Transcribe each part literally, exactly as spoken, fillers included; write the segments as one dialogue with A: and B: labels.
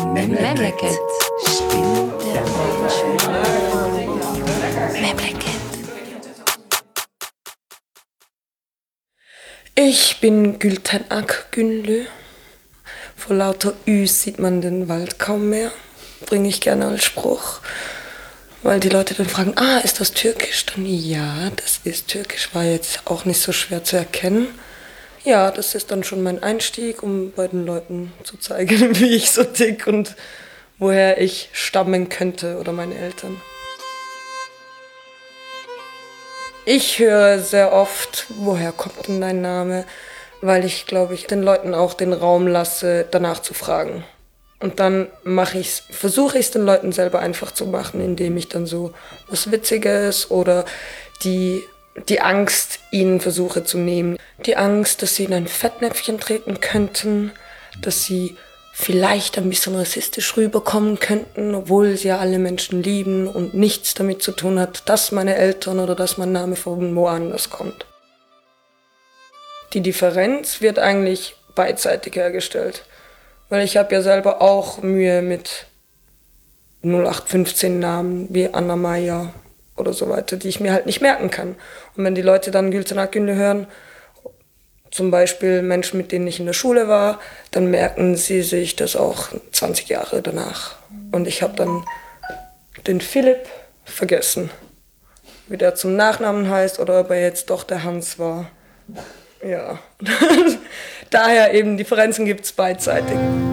A: Memleket. Stimmt der Menschen. Memleket.
B: Ich bin Gülten Akgünlü. Vor lauter Ü sieht man den Wald kaum mehr. Bringe ich gerne als Spruch. Weil die Leute dann fragen, ah, ist das türkisch? Dann ja, das ist türkisch. War jetzt auch nicht so schwer zu erkennen. Ja, das ist dann schon mein Einstieg, um bei den Leuten zu zeigen, wie ich so tick und woher ich stammen könnte oder meine Eltern. Ich höre sehr oft, woher kommt denn dein Name? Weil ich, glaube ich, den Leuten auch den Raum lasse, danach zu fragen. Und dann mache ich's, versuche ich es den Leuten selber einfach zu machen, indem ich dann so was Witziges oder die, die Angst ihnen versuche zu nehmen. Die Angst, dass sie in ein Fettnäpfchen treten könnten, dass sie vielleicht ein bisschen rassistisch rüberkommen könnten, obwohl sie ja alle Menschen lieben und nichts damit zu tun hat, dass meine Eltern oder dass mein Name von woanders kommt. Die Differenz wird eigentlich beidseitig hergestellt. Weil ich habe ja selber auch Mühe mit null acht fünfzehn Namen wie Anna Maya oder so weiter, die ich mir halt nicht merken kann. Und wenn die Leute dann Gülten Akgünlü hören, zum Beispiel Menschen, mit denen ich in der Schule war, dann merken sie sich das auch zwanzig Jahre danach. Und ich habe dann den Philipp vergessen, wie der zum Nachnamen heißt oder ob er jetzt doch der Hans war. Ja, daher eben Differenzen gibt es beidseitig.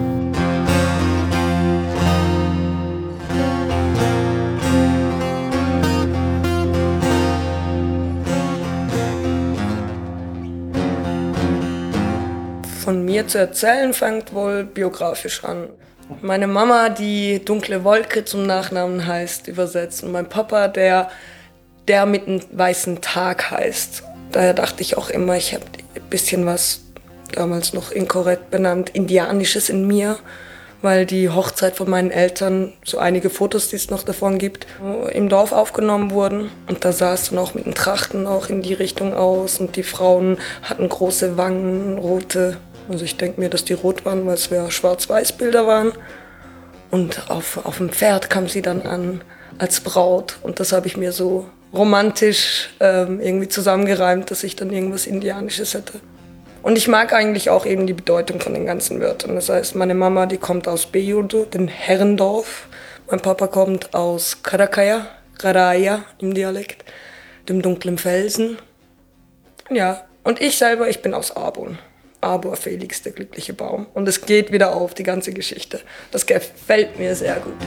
B: Von mir zu erzählen fängt wohl biografisch an. Meine Mama, die dunkle Wolke zum Nachnamen heißt, übersetzt. Und mein Papa, der, der mit einem weißen Tag heißt. Daher dachte ich auch immer, ich habe ein bisschen was, damals noch inkorrekt benannt, Indianisches in mir, weil die Hochzeit von meinen Eltern, so einige Fotos, die es noch davon gibt, im Dorf aufgenommen wurden. Und da sah es dann auch mit den Trachten auch in die Richtung aus und die Frauen hatten große Wangen, rote. Also ich denke mir, dass die rot waren, weil es ja Schwarz-Weiß-Bilder waren. Und auf, auf dem Pferd kam sie dann an als Braut und das habe ich mir so romantisch ähm, irgendwie zusammengereimt, dass ich dann irgendwas Indianisches hätte. Und ich mag eigentlich auch eben die Bedeutung von den ganzen Wörtern. Das heißt, meine Mama, die kommt aus Beyurdu, dem Herrendorf. Mein Papa kommt aus Karakaya, Karaya im Dialekt, dem dunklen Felsen. Ja, und ich selber, ich bin aus Arbon. Arbor Felix, der glückliche Baum. Und es geht wieder auf, die ganze Geschichte. Das gefällt mir sehr gut.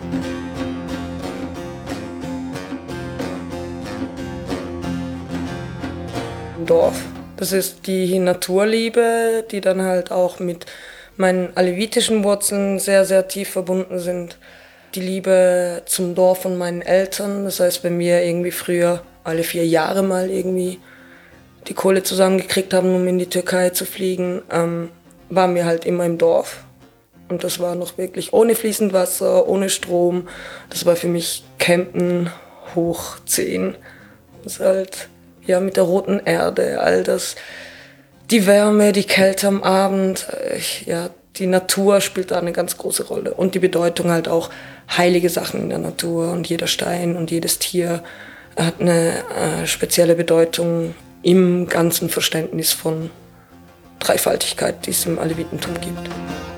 B: Dorf. Das ist die Naturliebe, die dann halt auch mit meinen alevitischen Wurzeln sehr, sehr tief verbunden sind. Die Liebe zum Dorf und meinen Eltern. Das heißt, wenn wir irgendwie früher alle vier Jahre mal irgendwie die Kohle zusammengekriegt haben, um in die Türkei zu fliegen, ähm, waren wir halt immer im Dorf. Und das war noch wirklich ohne fließend Wasser, ohne Strom. Das war für mich Campen hoch zehn. Das ist halt ja, mit der roten Erde, all das, die Wärme, die Kälte am Abend, ich, ja, die Natur spielt da eine ganz große Rolle. Und die Bedeutung halt auch heilige Sachen in der Natur und jeder Stein und jedes Tier hat eine äh, spezielle Bedeutung im ganzen Verständnis von Dreifaltigkeit, die es im Alevitentum gibt.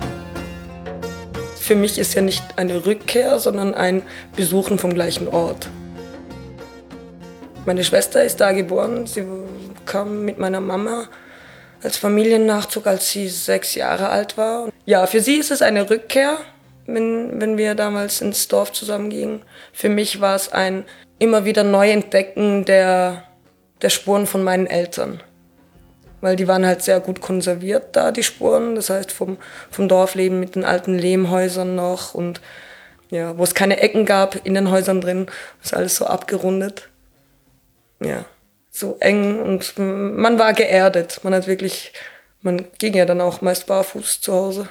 B: Für mich ist ja nicht eine Rückkehr, sondern ein Besuchen vom gleichen Ort. Meine Schwester ist da geboren. Sie kam mit meiner Mama als Familiennachzug, als sie sechs Jahre alt war. Ja, für sie ist es eine Rückkehr, wenn, wenn wir damals ins Dorf zusammengingen. Für mich war es ein immer wieder Neuentdecken der, der Spuren von meinen Eltern. Weil die waren halt sehr gut konserviert da, die Spuren. Das heißt, vom, vom Dorfleben mit den alten Lehmhäusern noch. Und ja, wo es keine Ecken gab in den Häusern drin, ist alles so abgerundet. Ja, so eng und man war geerdet. Man hat wirklich, man ging ja dann auch meist barfuß zu Hause.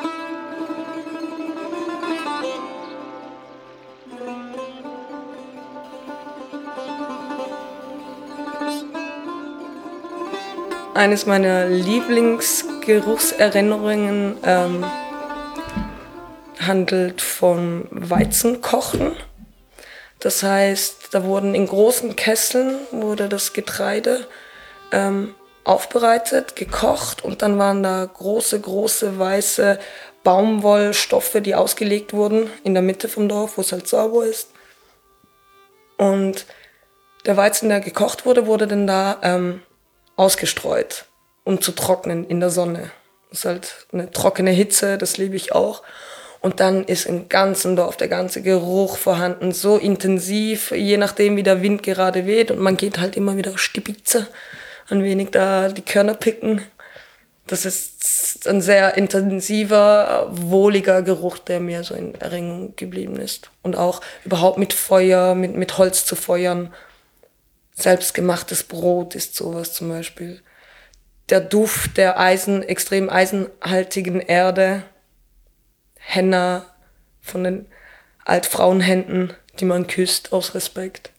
B: Eines meiner Lieblingsgeruchserinnerungen ähm, handelt von Weizenkochen. Das heißt, da wurden in großen Kesseln wurde das Getreide ähm, aufbereitet, gekocht und dann waren da große, große weiße Baumwollstoffe, die ausgelegt wurden in der Mitte vom Dorf, wo es halt sauber ist. Und der Weizen, der gekocht wurde, wurde dann da ähm, ausgestreut, um zu trocknen in der Sonne. Das ist halt eine trockene Hitze, das liebe ich auch. Und dann ist im ganzen Dorf der ganze Geruch vorhanden, so intensiv, je nachdem wie der Wind gerade weht. Und man geht halt immer wieder stipitze, ein wenig da die Körner picken. Das ist ein sehr intensiver, wohliger Geruch, der mir so in Erinnerung geblieben ist. Und auch überhaupt mit Feuer, mit, mit Holz zu feuern. Selbstgemachtes Brot ist sowas zum Beispiel. Der Duft der Eisen, extrem eisenhaltigen Erde. Henna von den Altfrauenhänden, die man küsst aus Respekt.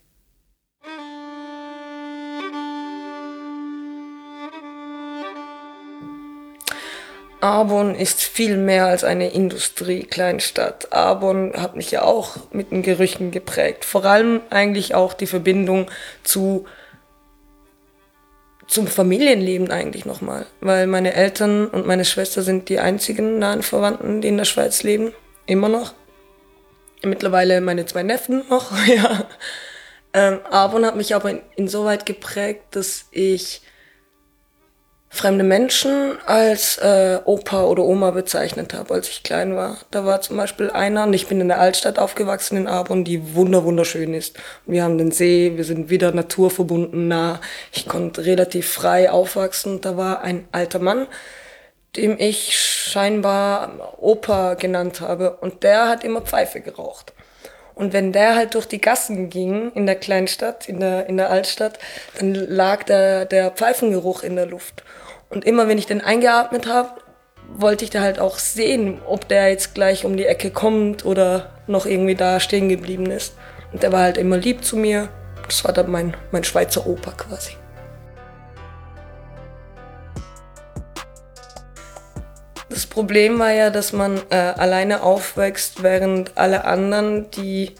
B: Arbon ist viel mehr als eine Industriekleinstadt. Arbon hat mich ja auch mit den Gerüchen geprägt. Vor allem eigentlich auch die Verbindung zu, zum Familienleben eigentlich nochmal. Weil meine Eltern und meine Schwester sind die einzigen nahen Verwandten, die in der Schweiz leben. Immer noch. Mittlerweile meine zwei Neffen noch, ja. Ähm, Arbon hat mich aber in, insoweit geprägt, dass ich fremde Menschen als äh, Opa oder Oma bezeichnet habe, als ich klein war. Da war zum Beispiel einer, und ich bin in der Altstadt aufgewachsen in Arbon, die wunder wunderschön ist. Wir haben den See, wir sind wieder naturverbunden nah. Ich konnte relativ frei aufwachsen. Da war ein alter Mann, dem ich scheinbar Opa genannt habe. Und der hat immer Pfeife geraucht. Und wenn der halt durch die Gassen ging in der Kleinstadt, in der, in der Altstadt, dann lag der, der Pfeifengeruch in der Luft. Und immer wenn ich den eingeatmet habe, wollte ich da halt auch sehen, ob der jetzt gleich um die Ecke kommt oder noch irgendwie da stehen geblieben ist. Und der war halt immer lieb zu mir. Das war dann mein, mein Schweizer Opa quasi. Das Problem war ja, dass man äh, alleine aufwächst, während alle anderen, die,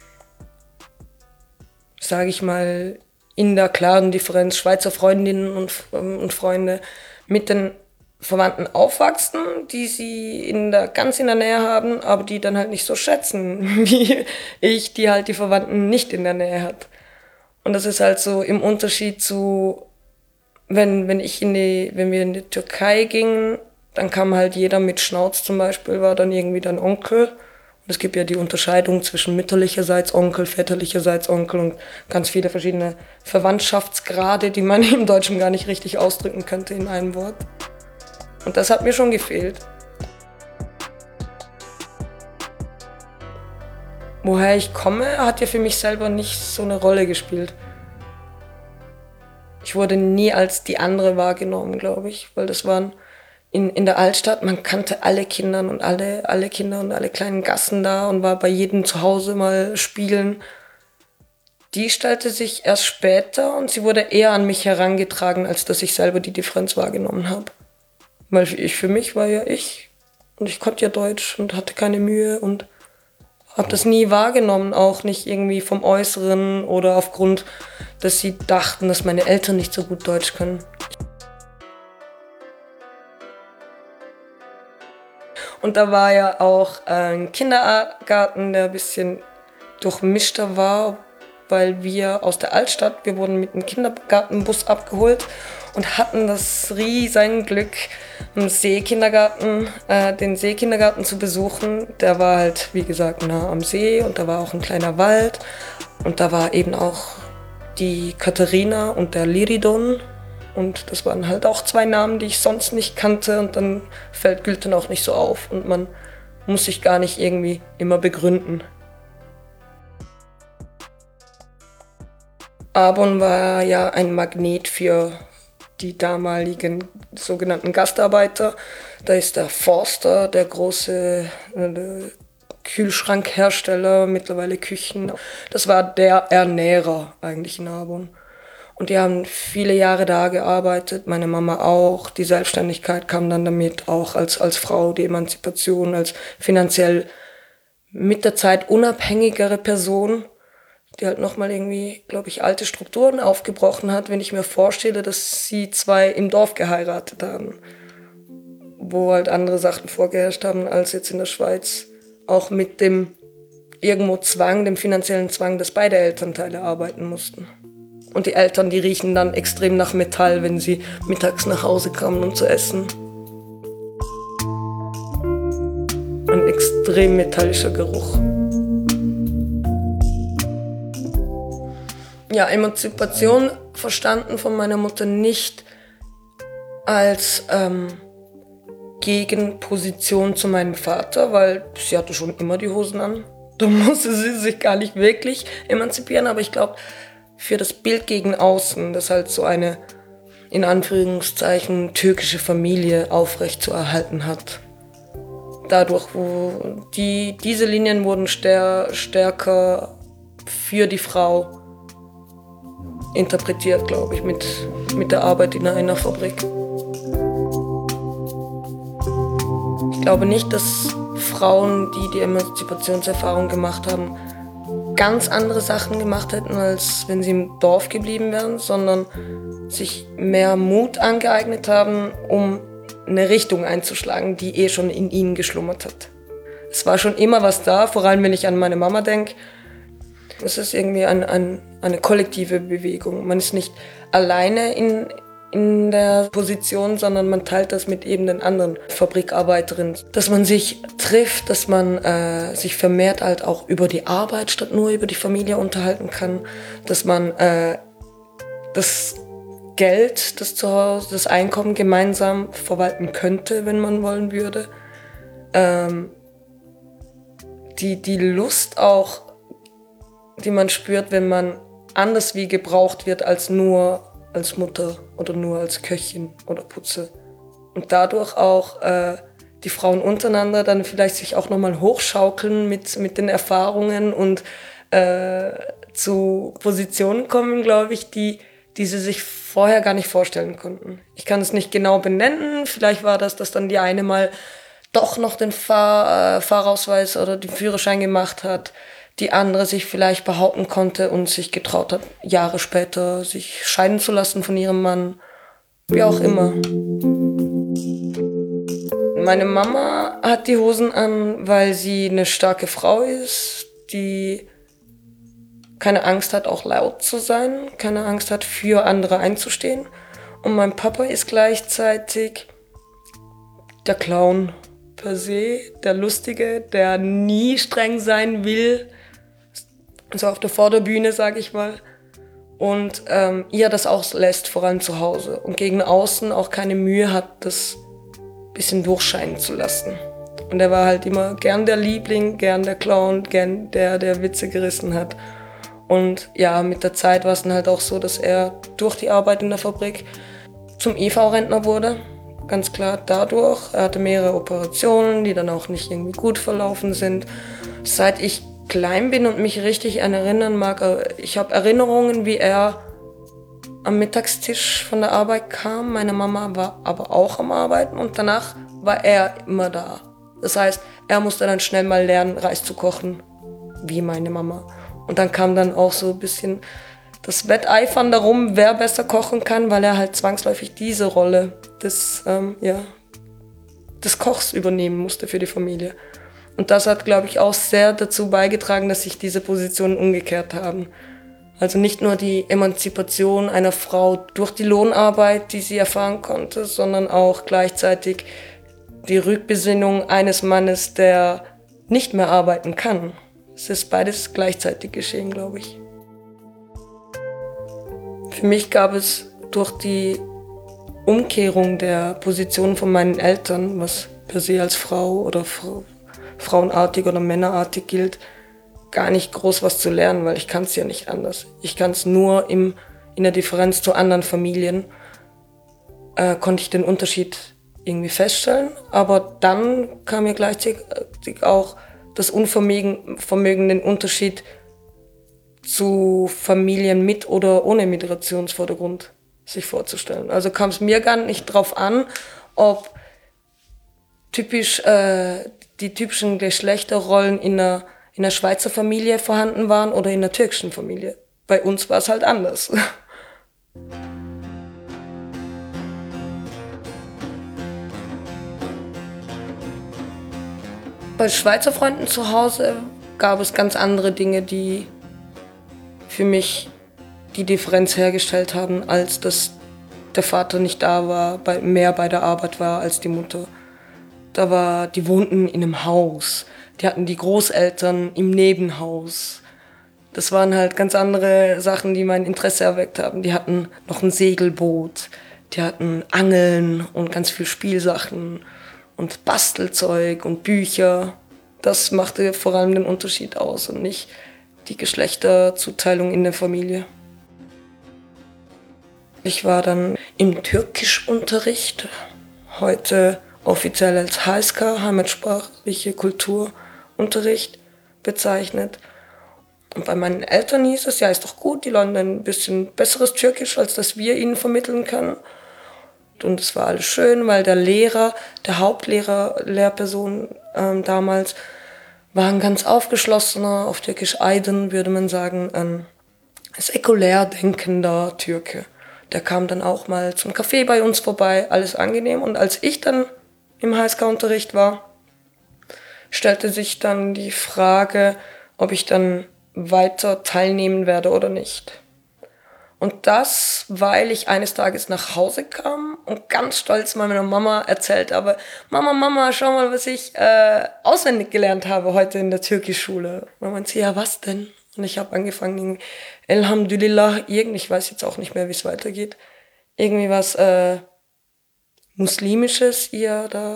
B: sage ich mal, in der klaren Differenz Schweizer Freundinnen und, ähm, und Freunde mit den Verwandten aufwachsen, die sie in der, ganz in der Nähe haben, aber die dann halt nicht so schätzen, wie ich, die halt die Verwandten nicht in der Nähe hat. Und das ist halt so im Unterschied zu, wenn, wenn ich in die, wenn wir in die Türkei gingen, dann kam halt jeder mit Schnauz zum Beispiel, war dann irgendwie dann Onkel. Und es gibt ja die Unterscheidung zwischen mütterlicherseits Onkel, väterlicherseits Onkel und ganz viele verschiedene Verwandtschaftsgrade, die man im Deutschen gar nicht richtig ausdrücken könnte in einem Wort. Und das hat mir schon gefehlt. Woher ich komme, hat ja für mich selber nicht so eine Rolle gespielt. Ich wurde nie als die andere wahrgenommen, glaube ich, weil das waren in, in der Altstadt, man kannte alle Kinder und alle, alle Kinder und alle kleinen Gassen da und war bei jedem zu Hause mal spielen. Die stellte sich erst später und sie wurde eher an mich herangetragen, als dass ich selber die Differenz wahrgenommen habe. Weil ich für mich war ja ich und ich konnte ja Deutsch und hatte keine Mühe und habe das nie wahrgenommen, auch nicht irgendwie vom Äußeren oder aufgrund, dass sie dachten, dass meine Eltern nicht so gut Deutsch können. Und da war ja auch ein Kindergarten, der ein bisschen durchmischter war, weil wir aus der Altstadt, wir wurden mit einem Kindergartenbus abgeholt und hatten das riesen Glück, im Seekindergarten, äh, den Seekindergarten zu besuchen. Der war halt, wie gesagt, nah am See und da war auch ein kleiner Wald. Und da war eben auch die Katharina und der Liridon. Und das waren halt auch zwei Namen, die ich sonst nicht kannte. Und dann fällt Gülten auch nicht so auf. Und man muss sich gar nicht irgendwie immer begründen. Arbon war ja ein Magnet für die damaligen sogenannten Gastarbeiter. Da ist der Forster, der große äh, Kühlschrankhersteller, mittlerweile Küchen. Das war der Ernährer eigentlich in Arbon. Und die haben viele Jahre da gearbeitet, meine Mama auch. Die Selbstständigkeit kam dann damit, auch als, als Frau, die Emanzipation, als finanziell mit der Zeit unabhängigere Person, die halt nochmal irgendwie, glaube ich, alte Strukturen aufgebrochen hat, wenn ich mir vorstelle, dass sie zwei im Dorf geheiratet haben, wo halt andere Sachen vorgeherrscht haben als jetzt in der Schweiz. Auch mit dem irgendwo Zwang, dem finanziellen Zwang, dass beide Elternteile arbeiten mussten. Und die Eltern, die riechen dann extrem nach Metall, wenn sie mittags nach Hause kamen, um zu essen. Ein extrem metallischer Geruch. Ja, Emanzipation verstanden von meiner Mutter nicht als ähm, Gegenposition zu meinem Vater, weil sie hatte schon immer die Hosen an. Da musste sie sich gar nicht wirklich emanzipieren, aber ich glaube, für das Bild gegen außen, das halt so eine, in Anführungszeichen, türkische Familie aufrechtzuerhalten hat. Dadurch, wo die, diese Linien wurden stär, stärker für die Frau interpretiert, glaube ich, mit, mit der Arbeit in einer Fabrik. Ich glaube nicht, dass Frauen, die die Emanzipationserfahrung gemacht haben, ganz andere Sachen gemacht hätten, als wenn sie im Dorf geblieben wären, sondern sich mehr Mut angeeignet haben, um eine Richtung einzuschlagen, die eh schon in ihnen geschlummert hat. Es war schon immer was da, vor allem wenn ich an meine Mama denke. Es ist irgendwie ein, ein, eine kollektive Bewegung. Man ist nicht alleine in, in der Position, sondern man teilt das mit eben den anderen Fabrikarbeiterinnen. Dass man sich trifft, dass man äh, sich vermehrt halt auch über die Arbeit statt nur über die Familie unterhalten kann. Dass man äh, das Geld, das Zuhause, das Einkommen gemeinsam verwalten könnte, wenn man wollen würde. Ähm, die, die Lust auch, die man spürt, wenn man anders wie gebraucht wird als nur als Mutter oder nur als Köchin oder Putze. Und dadurch auch äh, die Frauen untereinander dann vielleicht sich auch nochmal hochschaukeln mit, mit den Erfahrungen und äh, zu Positionen kommen, glaube ich, die, die sie sich vorher gar nicht vorstellen konnten. Ich kann es nicht genau benennen. Vielleicht war das, dass dann die eine mal doch noch den Fahr, äh, Fahrausweis oder den Führerschein gemacht hat, die andere sich vielleicht behaupten konnte und sich getraut hat, Jahre später sich scheiden zu lassen von ihrem Mann, wie auch immer. Meine Mama hat die Hosen an, weil sie eine starke Frau ist, die keine Angst hat, auch laut zu sein, keine Angst hat, für andere einzustehen. Und mein Papa ist gleichzeitig der Clown per se, der Lustige, der nie streng sein will, so auf der Vorderbühne, sage ich mal. Und ähm, ihr das auch lässt, vor allem zu Hause. Und gegen außen auch keine Mühe hat, das ein bisschen durchscheinen zu lassen. Und er war halt immer gern der Liebling, gern der Clown, gern der, der Witze gerissen hat. Und ja, mit der Zeit war es dann halt auch so, dass er durch die Arbeit in der Fabrik zum E V-Rentner wurde. Ganz klar dadurch. Er hatte mehrere Operationen, die dann auch nicht irgendwie gut verlaufen sind. Seit ich klein bin und mich richtig an erinnern mag, ich habe Erinnerungen, wie er am Mittagstisch von der Arbeit kam. Meine Mama war aber auch am Arbeiten und danach war er immer da. Das heißt, er musste dann schnell mal lernen, Reis zu kochen, wie meine Mama. Und dann kam dann auch so ein bisschen das Wetteifern darum, wer besser kochen kann, weil er halt zwangsläufig diese Rolle des, ähm, ja, des Kochs übernehmen musste für die Familie. Und das hat, glaube ich, auch sehr dazu beigetragen, dass sich diese Positionen umgekehrt haben. Also nicht nur die Emanzipation einer Frau durch die Lohnarbeit, die sie erfahren konnte, sondern auch gleichzeitig die Rückbesinnung eines Mannes, der nicht mehr arbeiten kann. Es ist beides gleichzeitig geschehen, glaube ich. Für mich gab es durch die Umkehrung der Position von meinen Eltern, was per se als Frau oder Frau, frauenartig oder männerartig gilt, gar nicht groß was zu lernen, weil ich kann es ja nicht anders. Ich kann es nur im, in der Differenz zu anderen Familien, äh, konnte ich den Unterschied irgendwie feststellen. Aber dann kam mir gleichzeitig auch das Unvermögen, Vermögen, den Unterschied zu Familien mit oder ohne Migrationshintergrund sich vorzustellen. Also kam es mir gar nicht drauf an, ob typisch äh, die typischen Geschlechterrollen in einer, in einer Schweizer Familie vorhanden waren oder in einer türkischen Familie. Bei uns war es halt anders. Bei Schweizer Freunden zu Hause gab es ganz andere Dinge, die für mich die Differenz hergestellt haben, als dass der Vater nicht da war, bei, mehr bei der Arbeit war als die Mutter. Da war, die wohnten in einem Haus, die hatten die Großeltern im Nebenhaus. Das waren halt ganz andere Sachen, die mein Interesse erweckt haben. Die hatten noch ein Segelboot, die hatten Angeln und ganz viel Spielsachen und Bastelzeug und Bücher. Das machte vor allem den Unterschied aus und nicht die Geschlechterzuteilung in der Familie. Ich war dann im Türkischunterricht, heute offiziell als H S K, heimatsprachliche Kulturunterricht bezeichnet. Und bei meinen Eltern hieß es, ja, ist doch gut, die lernen ein bisschen besseres Türkisch, als das wir ihnen vermitteln können. Und es war alles schön, weil der Lehrer, der Hauptlehrer, Lehrperson ähm, damals, war ein ganz aufgeschlossener, auf Türkisch Aydın würde man sagen, ein säkulär denkender Türke. Der kam dann auch mal zum Café bei uns vorbei, alles angenehm. Und als ich dann im H S K-Unterricht war, stellte sich dann die Frage, ob ich dann weiter teilnehmen werde oder nicht. Und das, weil ich eines Tages nach Hause kam und ganz stolz mal meiner Mama erzählt habe, Mama, Mama, schau mal, was ich äh, auswendig gelernt habe heute in der Türkischschule. Und dann meinte sie, ja, was denn? Und ich habe angefangen, Elhamdülillah, irgendwie, ich weiß jetzt auch nicht mehr, wie es weitergeht, irgendwie was äh, Muslimisches ihr da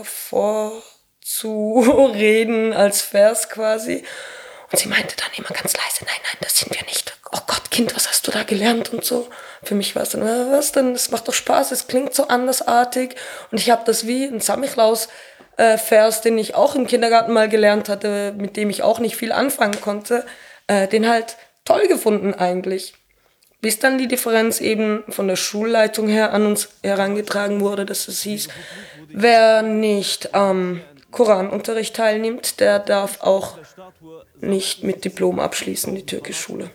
B: vorzureden als Vers quasi. Und sie meinte dann immer ganz leise, nein, nein, das sind wir nicht. Oh Gott, Kind, was hast du da gelernt und so. Für mich war es dann, was denn, es macht doch Spaß, es klingt so andersartig. Und ich habe das wie ein Samichlaus-Vers, den ich auch im Kindergarten mal gelernt hatte, mit dem ich auch nicht viel anfangen konnte, äh, den halt toll gefunden eigentlich. Bis dann die Differenz eben von der Schulleitung her an uns herangetragen wurde, dass es hieß, wer nicht am Koranunterricht teilnimmt, der darf auch nicht mit Diplom abschließen, die Türkischschule.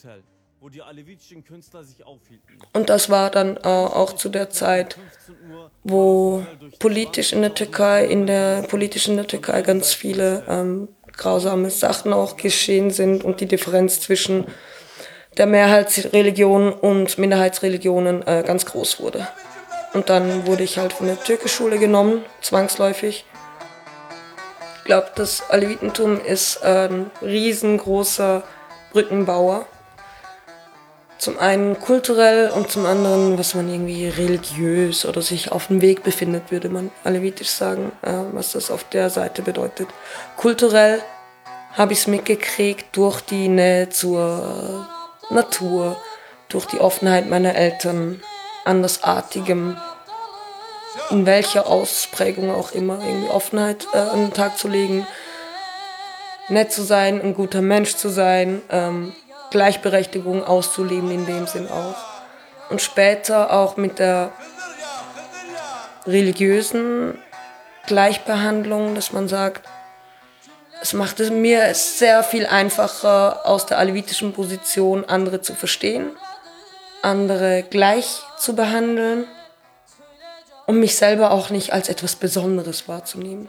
B: Und das war dann äh, auch zu der Zeit, wo politisch in der Türkei, in der politisch in der Türkei ganz viele ähm, grausame Sachen auch geschehen sind und die Differenz zwischen der Mehrheitsreligion und Minderheitsreligionen äh, ganz groß wurde. Und dann wurde ich halt von der Türkischschule genommen, zwangsläufig. Ich glaube, das Alevitentum ist ein riesengroßer Brückenbauer. Zum einen kulturell und zum anderen, was man irgendwie religiös oder sich auf dem Weg befindet, würde man alevitisch sagen, äh, was das auf der Seite bedeutet. Kulturell habe ich es mitgekriegt durch die Nähe zur Natur, durch die Offenheit meiner Eltern, andersartigem, in welcher Ausprägung auch immer, irgendwie Offenheit äh, an den Tag zu legen, nett zu sein, ein guter Mensch zu sein, ähm, Gleichberechtigung auszuleben in dem Sinn auch. Und später auch mit der religiösen Gleichbehandlung, dass man sagt, es macht es mir sehr viel einfacher, aus der alevitischen Position andere zu verstehen, andere gleich zu behandeln und mich selber auch nicht als etwas Besonderes wahrzunehmen.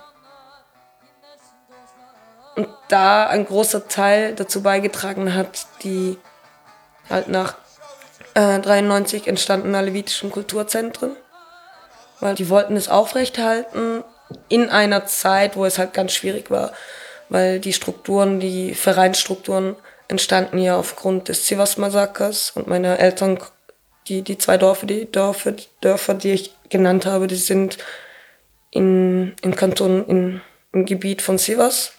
B: Und da ein großer Teil dazu beigetragen hat, die halt nach äh, dreiundneunzig entstandenen alevitischen Kulturzentren, weil die wollten es aufrechterhalten in einer Zeit, wo es halt ganz schwierig war, weil die Strukturen, die Vereinsstrukturen entstanden ja aufgrund des Sivas-Massakers und meine Eltern, die, die zwei Dörfer die, Dörfer, Dörfer, die ich genannt habe, die sind in, im Kanton, in, im Gebiet von Sivas.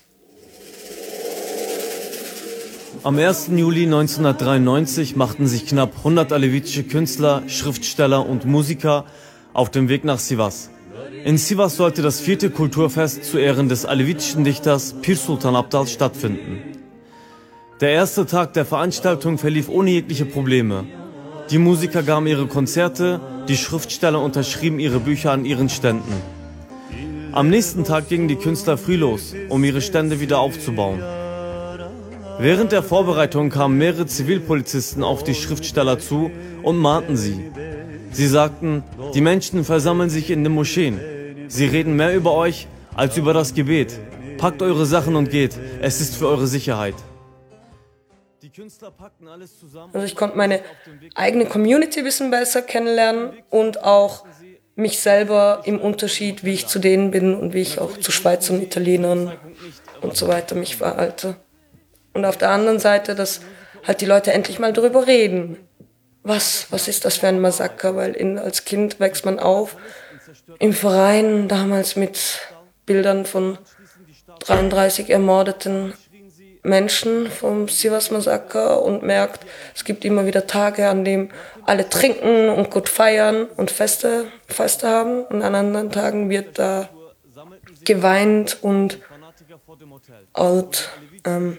C: Am ersten Juli neunzehnhundertdreiundneunzig machten sich knapp hundert alevitische Künstler, Schriftsteller und Musiker auf den Weg nach Sivas. In Sivas sollte das vierte Kulturfest zu Ehren des alevitischen Dichters Pir Sultan Abdal stattfinden. Der erste Tag der Veranstaltung verlief ohne jegliche Probleme. Die Musiker gaben ihre Konzerte, die Schriftsteller unterschrieben ihre Bücher an ihren Ständen. Am nächsten Tag gingen die Künstler früh los, um ihre Stände wieder aufzubauen. Während der Vorbereitung kamen mehrere Zivilpolizisten auf die Schriftsteller zu und mahnten sie. Sie sagten, die Menschen versammeln sich in den Moscheen. Sie reden mehr über euch als über das Gebet. Packt eure Sachen und geht, es ist für eure Sicherheit. Die Künstler packten alles zusammen.
B: Also ich konnte meine eigene Community ein bisschen besser kennenlernen und auch mich selber im Unterschied, wie ich zu denen bin und wie ich auch zu Schweizern, Italienern und so weiter mich verhalte. Und auf der anderen Seite, dass halt die Leute endlich mal darüber reden. Was, was ist das für ein Massaker? Weil in, als Kind wächst man auf im Verein, damals mit Bildern von dreiunddreißig ermordeten Menschen vom Sivas-Massaker und merkt, es gibt immer wieder Tage, an denen alle trinken und gut feiern und Feste, Feste haben. Und an anderen Tagen wird da geweint und alt, ähm,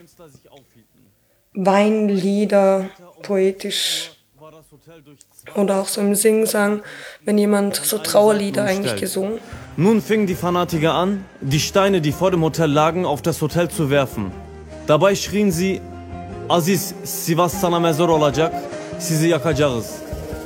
B: Weinlieder, poetisch oder auch so im Singsang, wenn jemand so Trauerlieder eigentlich gesungen.
C: Nun fingen die Fanatiker an, die Steine, die vor dem Hotel lagen, auf das Hotel zu werfen. Dabei schrien sie, Aziz, Sivas sana mezar olacak, sizi yakacağız.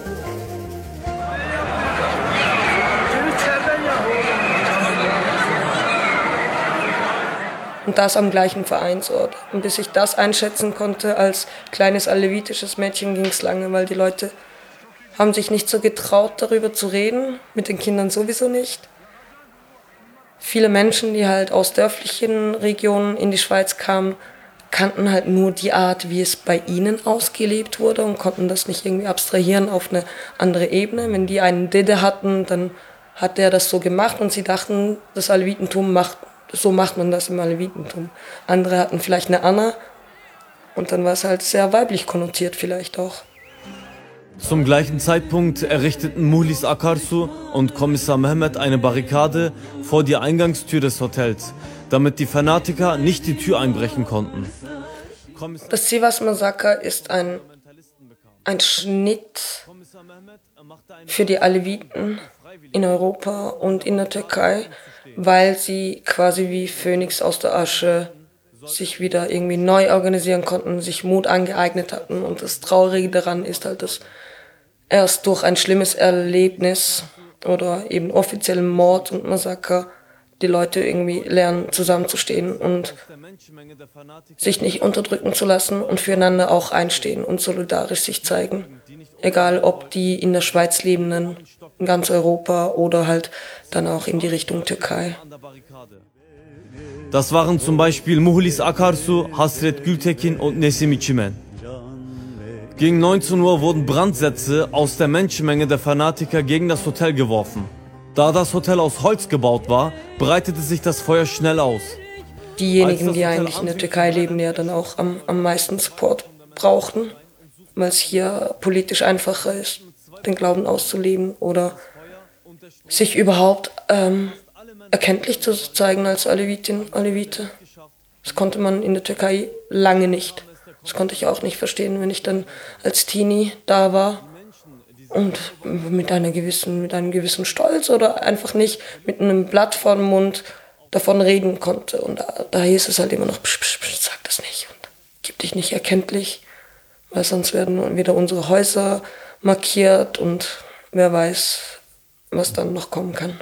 B: Und das am gleichen Vereinsort. Und bis ich das einschätzen konnte, als kleines alevitisches Mädchen, ging es lange, weil die Leute haben sich nicht so getraut, darüber zu reden, mit den Kindern sowieso nicht. Viele Menschen, die halt aus dörflichen Regionen in die Schweiz kamen, kannten halt nur die Art, wie es bei ihnen ausgelebt wurde und konnten das nicht irgendwie abstrahieren auf eine andere Ebene. Wenn die einen Dede hatten, dann hat der das so gemacht und sie dachten, das Alevitentum macht, so macht man das im Alevitentum. Andere hatten vielleicht eine Anna und dann war es halt sehr weiblich konnotiert vielleicht auch.
C: Zum gleichen Zeitpunkt errichteten Muhlis Akarsu und Kommissar Mehmet eine Barrikade vor die Eingangstür des Hotels, damit die Fanatiker nicht die Tür einbrechen konnten.
B: Das Sivas-Massaker ist ein, ein Schnitt für die Aleviten in Europa und in der Türkei, weil sie quasi wie Phönix aus der Asche sich wieder irgendwie neu organisieren konnten, sich Mut angeeignet hatten. Und das Traurige daran ist halt, dass erst durch ein schlimmes Erlebnis oder eben offiziellen Mord und Massaker die Leute irgendwie lernen, zusammenzustehen und sich nicht unterdrücken zu lassen und füreinander auch einstehen und solidarisch sich zeigen. Egal, ob die in der Schweiz lebenden, in ganz Europa oder halt dann auch in die Richtung Türkei.
C: Das waren zum Beispiel Muhlis Akarsu, Hasret Gültekin und Nesim İçimen. Gegen neunzehn Uhr wurden Brandsätze aus der Menschenmenge der Fanatiker gegen das Hotel geworfen. Da das Hotel aus Holz gebaut war, breitete sich das Feuer schnell aus.
B: Diejenigen, die eigentlich in der Türkei leben, ja dann auch am, am meisten Support brauchten, weil es hier politisch einfacher ist, den Glauben auszuleben oder sich überhaupt ähm, erkenntlich zu zeigen als Alevitin, Alevite. Das konnte man in der Türkei lange nicht. Das konnte ich auch nicht verstehen, wenn ich dann als Teenie da war und mit einer gewissen, mit einem gewissen Stolz oder einfach nicht mit einem Blatt vor dem Mund davon reden konnte. Und da, da hieß es halt immer noch, psch, psch, psch, sag das nicht und gib dich nicht erkenntlich, weil sonst werden wieder unsere Häuser markiert und wer weiß, was dann noch kommen kann.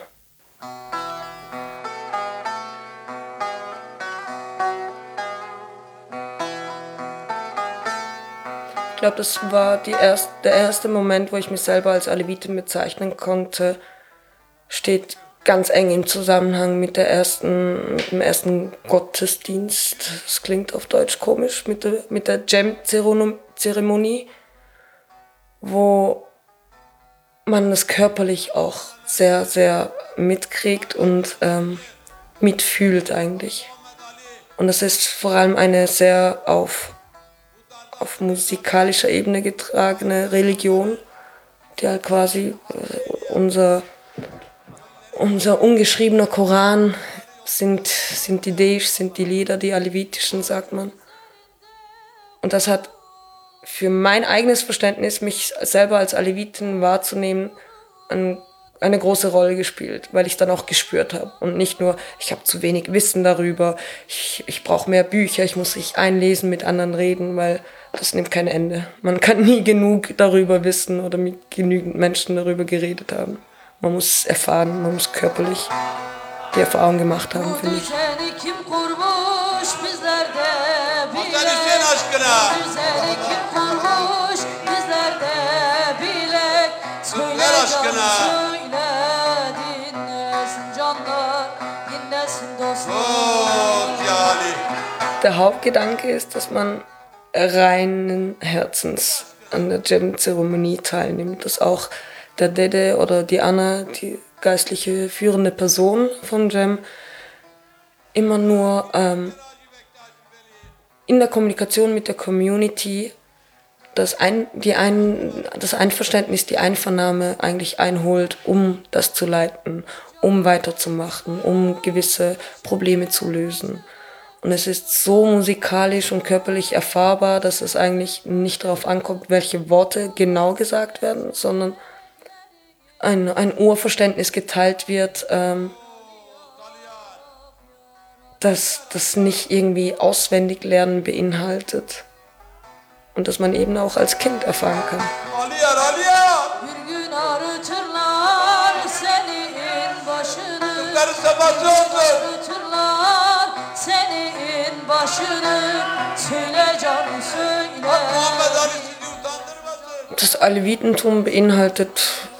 B: Ich glaube, das war die erst, der erste Moment, wo ich mich selber als Alevitin bezeichnen konnte, steht ganz eng im Zusammenhang mit, der ersten, mit dem ersten Gottesdienst. Das klingt auf Deutsch komisch, mit der, mit der Djem-Zeremonie, wo man das körperlich auch sehr, sehr mitkriegt und ähm, mitfühlt eigentlich. Und das ist vor allem eine sehr auf auf musikalischer Ebene getragene Religion, die halt quasi unser, unser ungeschriebener Koran sind, sind die Deish, sind die Lieder, die alevitischen, sagt man. Und das hat für mein eigenes Verständnis, mich selber als Alevitin wahrzunehmen, ein, eine große Rolle gespielt, weil ich dann auch gespürt habe. Und nicht nur, ich habe zu wenig Wissen darüber, ich, ich brauche mehr Bücher, ich muss mich einlesen, mit anderen reden, weil das nimmt kein Ende. Man kann nie genug darüber wissen oder mit genügend Menschen darüber geredet haben. Man muss es erfahren, man muss körperlich die Erfahrung gemacht haben, finde ich. Der Hauptgedanke ist, dass man reinen Herzens an der Jam-Zeremonie teilnimmt, dass auch der Dede oder die Anna, die geistliche führende Person von Jam, immer nur ähm, in der Kommunikation mit der Community das, ein, die ein, das Einverständnis, die Einvernahme eigentlich einholt, um das zu leiten, um weiterzumachen, um gewisse Probleme zu lösen. Und es ist so musikalisch und körperlich erfahrbar, dass es eigentlich nicht darauf ankommt, welche Worte genau gesagt werden, sondern ein, ein Urverständnis geteilt wird, ähm, dass das nicht irgendwie auswendig lernen beinhaltet. Und dass man eben auch als Kind erfahren kann. Das Alevitentum beinhaltet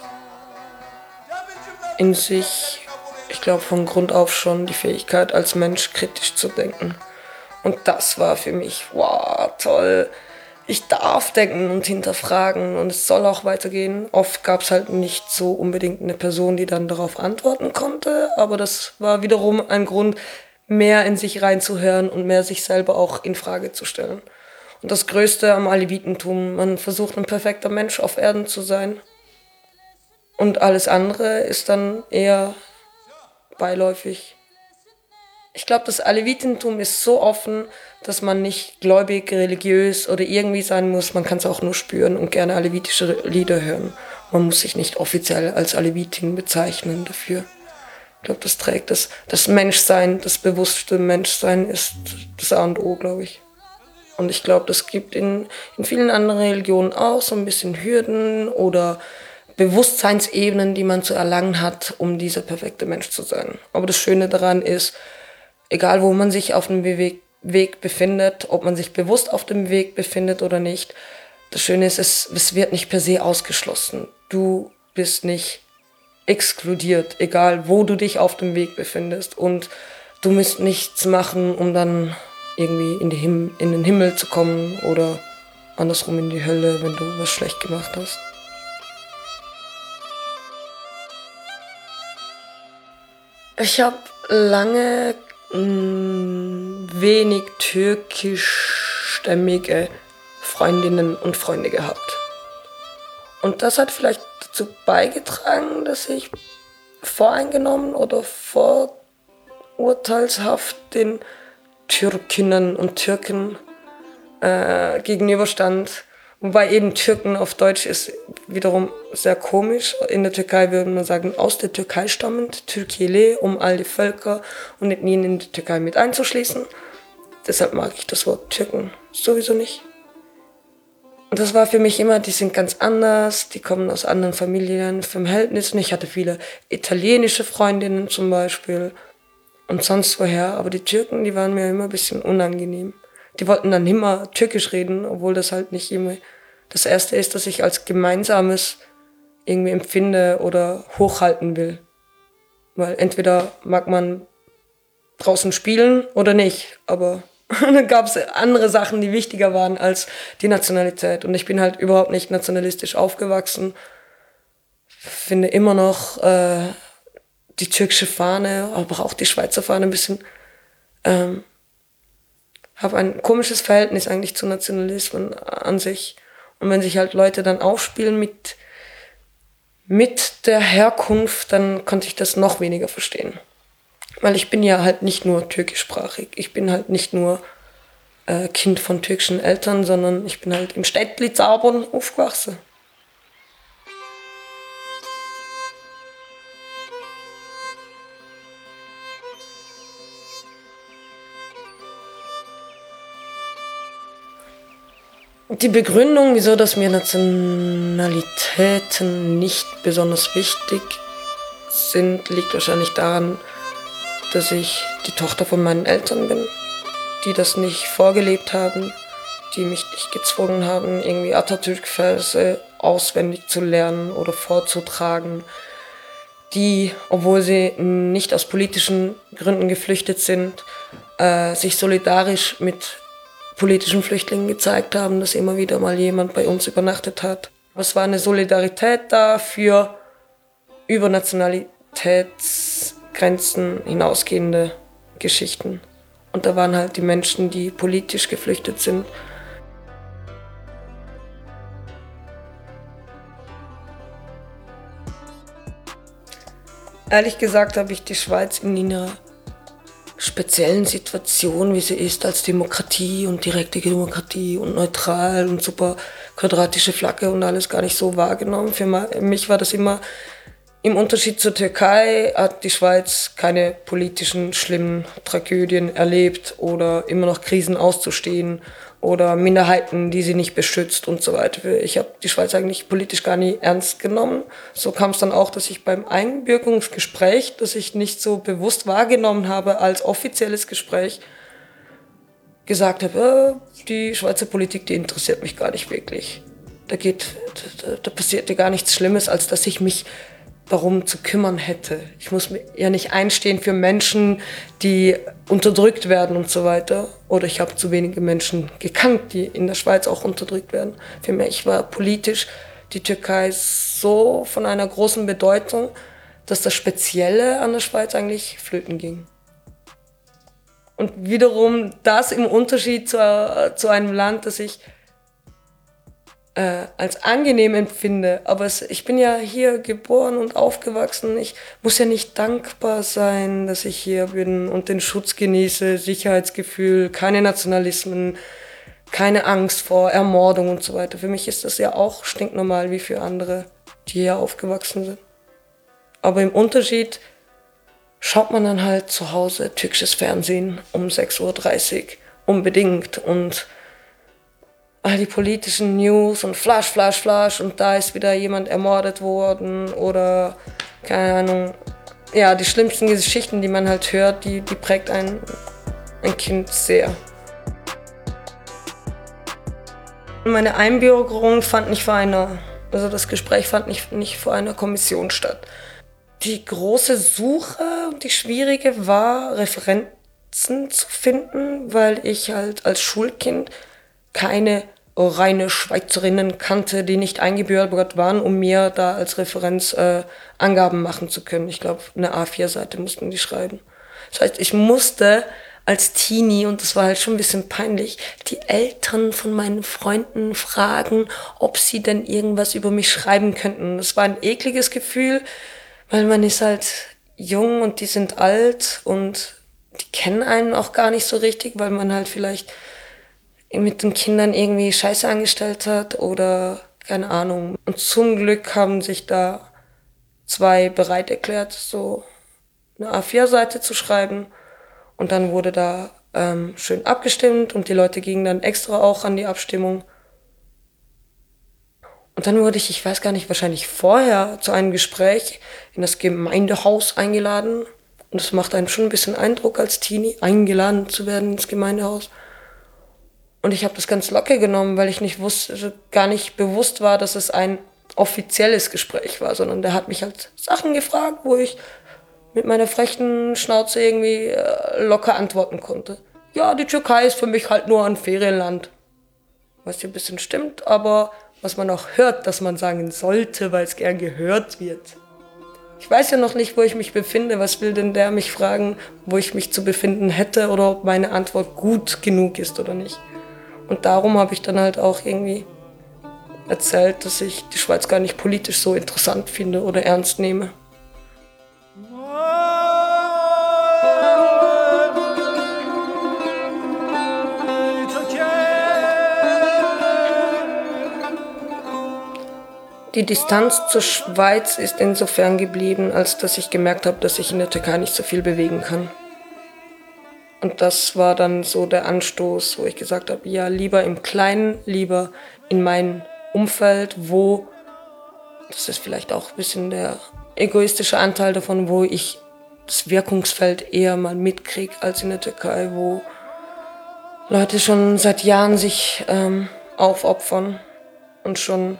B: in sich, ich glaube von Grund auf schon, die Fähigkeit, als Mensch kritisch zu denken. Und das war für mich, wow, toll. Ich darf denken und hinterfragen und es soll auch weitergehen. Oft gab es halt nicht so unbedingt eine Person, die dann darauf antworten konnte, aber das war wiederum ein Grund, mehr in sich reinzuhören und mehr sich selber auch in Frage zu stellen. Und das Größte am Alevitentum, man versucht ein perfekter Mensch auf Erden zu sein. Und alles andere ist dann eher beiläufig. Ich glaube, das Alevitentum ist so offen, dass man nicht gläubig, religiös oder irgendwie sein muss. Man kann es auch nur spüren und gerne alevitische Lieder hören. Man muss sich nicht offiziell als Alevitin bezeichnen dafür. Ich glaube, das trägt das, das Menschsein, das bewusste Menschsein ist das A und O, glaube ich. Und ich glaube, das gibt in, in vielen anderen Religionen auch so ein bisschen Hürden oder Bewusstseinsebenen, die man zu erlangen hat, um dieser perfekte Mensch zu sein. Aber das Schöne daran ist, egal wo man sich auf dem Weg, Weg befindet, ob man sich bewusst auf dem Weg befindet oder nicht, das Schöne ist, es, es wird nicht per se ausgeschlossen. Du bist nicht exkludiert, egal wo du dich auf dem Weg befindest. Und du musst nichts machen, um dann irgendwie in, die Him- in den Himmel zu kommen oder andersrum in die Hölle, wenn du was schlecht gemacht hast. Ich habe lange mh, wenig türkischstämmige Freundinnen und Freunde gehabt. Und das hat vielleicht dazu beigetragen, dass ich voreingenommen oder vorurteilshaft den Türkinnen und Türken äh, gegenüberstand. Wobei eben Türken auf Deutsch ist wiederum sehr komisch. In der Türkei würde man sagen, aus der Türkei stammend, Türkiyeli, um all die Völker und Ethnien in der Türkei mit einzuschließen. Deshalb mag ich das Wort Türken sowieso nicht. Und das war für mich immer, die sind ganz anders, die kommen aus anderen Familien, Verhältnissen. Ich hatte viele italienische Freundinnen zum Beispiel und sonst woher. Aber die Türken, die waren mir immer ein bisschen unangenehm. Die wollten dann immer Türkisch reden, obwohl das halt nicht immer das Erste ist, das ich als Gemeinsames irgendwie empfinde oder hochhalten will. Weil entweder mag man draußen spielen oder nicht, aber dann gab es andere Sachen, die wichtiger waren als die Nationalität. Und ich bin halt überhaupt nicht nationalistisch aufgewachsen. Finde immer noch äh, die türkische Fahne, aber auch die Schweizer Fahne ein bisschen... Ähm, habe ein komisches Verhältnis eigentlich zu Nationalismen an sich. Und wenn sich halt Leute dann aufspielen mit, mit der Herkunft, dann konnte ich das noch weniger verstehen. Weil ich bin ja halt nicht nur türkischsprachig. Ich bin halt nicht nur äh, Kind von türkischen Eltern, sondern ich bin halt im Städtli Zaubern aufgewachsen. Die Begründung, wieso dass mir Nationalitäten nicht besonders wichtig sind, liegt wahrscheinlich daran, dass ich die Tochter von meinen Eltern bin, die das nicht vorgelebt haben, die mich nicht gezwungen haben, irgendwie Atatürk-Verse auswendig zu lernen oder vorzutragen, die, obwohl sie nicht aus politischen Gründen geflüchtet sind, äh, sich solidarisch mit politischen Flüchtlingen gezeigt haben, dass immer wieder mal jemand bei uns übernachtet hat. Es war eine Solidarität da für über Nationalitätsgrenzen hinausgehende Geschichten. Und da waren halt die Menschen, die politisch geflüchtet sind. Ehrlich gesagt habe ich die Schweiz in ihrer speziellen Situation, wie sie ist, als Demokratie und direkte Demokratie und neutral und super quadratische Flagge und alles gar nicht so wahrgenommen. Für mich war das immer, im Unterschied zur Türkei hat die Schweiz keine politischen schlimmen Tragödien erlebt oder immer noch Krisen auszustehen oder Minderheiten, die sie nicht beschützt und so weiter. Ich habe die Schweiz eigentlich politisch gar nie ernst genommen. So kam es dann auch, dass ich beim Einbürgerungsgespräch, das ich nicht so bewusst wahrgenommen habe als offizielles Gespräch, gesagt habe, äh, die Schweizer Politik, die interessiert mich gar nicht wirklich. Da geht, da, da passiert dir gar nichts Schlimmes, als dass ich mich darum zu kümmern hätte. Ich muss mir ja nicht einstehen für Menschen, die unterdrückt werden und so weiter. Oder ich habe zu wenige Menschen gekannt, die in der Schweiz auch unterdrückt werden. Für mich war politisch die Türkei so von einer großen Bedeutung, dass das Spezielle an der Schweiz eigentlich flöten ging. Und wiederum das im Unterschied zu, zu einem Land, das ich Äh, als angenehm empfinde. Aber es, ich bin ja hier geboren und aufgewachsen. Ich muss ja nicht dankbar sein, dass ich hier bin und den Schutz genieße, Sicherheitsgefühl, keine Nationalismen, keine Angst vor Ermordung und so weiter. Für mich ist das ja auch stinknormal wie für andere, die hier aufgewachsen sind. Aber im Unterschied schaut man dann halt zu Hause türkisches Fernsehen um sechs Uhr dreißig unbedingt und all die politischen News und Flash, Flash, Flash und da ist wieder jemand ermordet worden oder, keine Ahnung, ja, die schlimmsten Geschichten, die man halt hört, die, die prägt ein, ein Kind sehr. Meine Einbürgerung fand nicht vor einer, also das Gespräch fand nicht, nicht vor einer Kommission statt. Die große Suche und die schwierige war, Referenzen zu finden, weil ich halt als Schulkind keine reine Schweizerinnen kannte, die nicht eingebürgert waren, um mir da als Referenz äh, Angaben machen zu können. Ich glaube, eine A vier Seite mussten die schreiben. Das heißt, ich musste als Teenie, und das war halt schon ein bisschen peinlich, die Eltern von meinen Freunden fragen, ob sie denn irgendwas über mich schreiben könnten. Das war ein ekliges Gefühl, weil man ist halt jung und die sind alt und die kennen einen auch gar nicht so richtig, weil man halt vielleicht mit den Kindern irgendwie Scheiße angestellt hat oder keine Ahnung. Und zum Glück haben sich da zwei bereit erklärt, so eine A vier Seite zu schreiben. Und dann wurde da ähm, schön abgestimmt und die Leute gingen dann extra auch an die Abstimmung. Und dann wurde ich, ich weiß gar nicht, wahrscheinlich vorher zu einem Gespräch in das Gemeindehaus eingeladen. Und es macht einen schon ein bisschen Eindruck als Teenie, eingeladen zu werden ins Gemeindehaus. Und ich habe das ganz locker genommen, weil ich nicht wusste, also gar nicht bewusst war, dass es ein offizielles Gespräch war, sondern der hat mich halt Sachen gefragt, wo ich mit meiner frechen Schnauze irgendwie äh, locker antworten konnte. Ja, die Türkei ist für mich halt nur ein Ferienland. Was hier ein bisschen stimmt, aber was man auch hört, dass man sagen sollte, weil es gern gehört wird. Ich weiß ja noch nicht, wo ich mich befinde. Was will denn der mich fragen, wo ich mich zu befinden hätte oder ob meine Antwort gut genug ist oder nicht. Und darum habe ich dann halt auch irgendwie erzählt, dass ich die Schweiz gar nicht politisch so interessant finde oder ernst nehme. Die Distanz zur Schweiz ist insofern geblieben, als dass ich gemerkt habe, dass ich in der Türkei nicht so viel bewegen kann. Und das war dann so der Anstoß, wo ich gesagt habe, ja, lieber im Kleinen, lieber in meinem Umfeld, wo, das ist vielleicht auch ein bisschen der egoistische Anteil davon, wo ich das Wirkungsfeld eher mal mitkriege als in der Türkei, wo Leute schon seit Jahren sich ähm, aufopfern und schon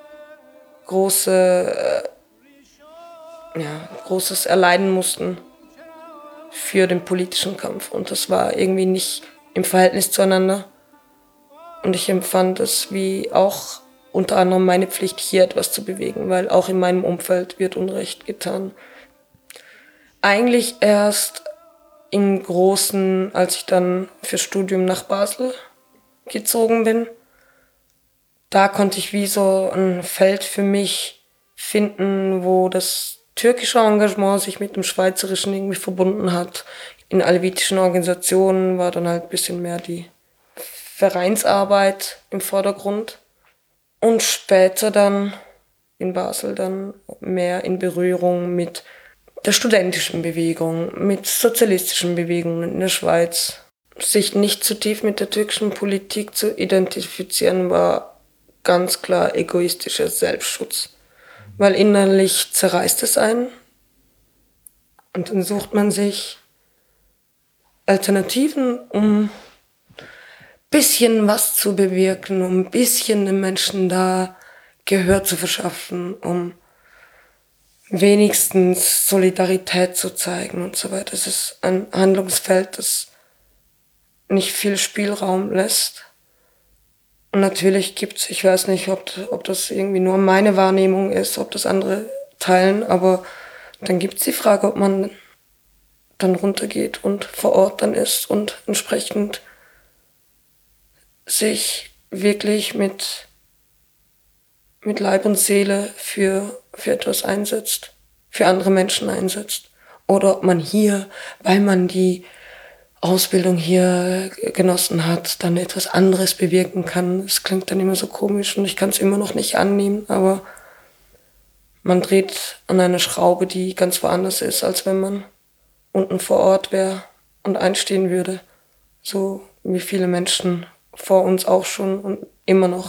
B: große, äh, ja, Großes erleiden mussten für den politischen Kampf. Und das war irgendwie nicht im Verhältnis zueinander. Und ich empfand es wie auch unter anderem meine Pflicht, hier etwas zu bewegen, weil auch in meinem Umfeld wird Unrecht getan. Eigentlich erst im Großen, als ich dann fürs Studium nach Basel gezogen bin. Da konnte ich wie so ein Feld für mich finden, wo das türkische Engagement sich mit dem schweizerischen irgendwie verbunden hat. In alevitischen Organisationen war dann halt ein bisschen mehr die Vereinsarbeit im Vordergrund. Und später dann in Basel dann mehr in Berührung mit der studentischen Bewegung, mit sozialistischen Bewegungen in der Schweiz. Sich nicht zu tief mit der türkischen Politik zu identifizieren, war ganz klar egoistischer Selbstschutz. Weil innerlich zerreißt es einen und dann sucht man sich Alternativen, um ein bisschen was zu bewirken, um ein bisschen den Menschen da Gehör zu verschaffen, um wenigstens Solidarität zu zeigen und so weiter. Es ist ein Handlungsfeld, das nicht viel Spielraum lässt. Und natürlich gibt's, ich weiß nicht, ob, ob das irgendwie nur meine Wahrnehmung ist, ob das andere teilen, aber dann gibt's die Frage, ob man dann runtergeht und vor Ort dann ist und entsprechend sich wirklich mit, mit Leib und Seele für, für etwas einsetzt, für andere Menschen einsetzt. Oder ob man hier, weil man die Ausbildung hier genossen hat, dann etwas anderes bewirken kann. Es klingt dann immer so komisch und ich kann es immer noch nicht annehmen, aber man dreht an einer Schraube, die ganz woanders ist, als wenn man unten vor Ort wäre und einstehen würde. So wie viele Menschen vor uns auch schon und immer noch.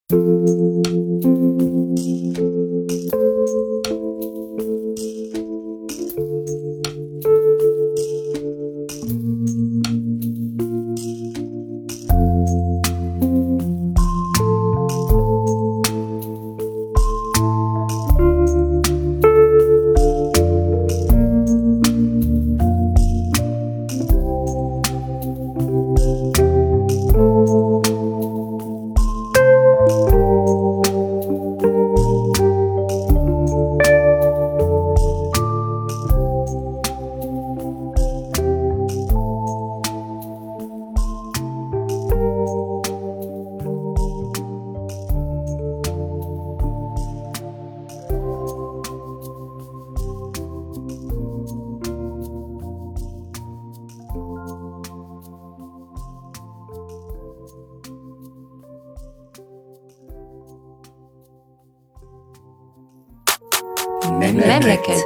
A: Memleket.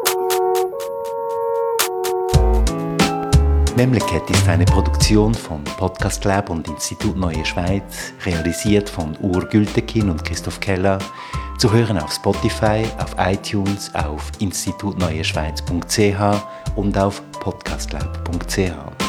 D: Memleket ist eine Produktion von Podcast Lab und Institut Neue Schweiz, realisiert von Ur Gültekin und Christoph Keller, zu hören auf Spotify, auf iTunes, auf institutneueschweiz punkt c h und auf podcastlab punkt c h.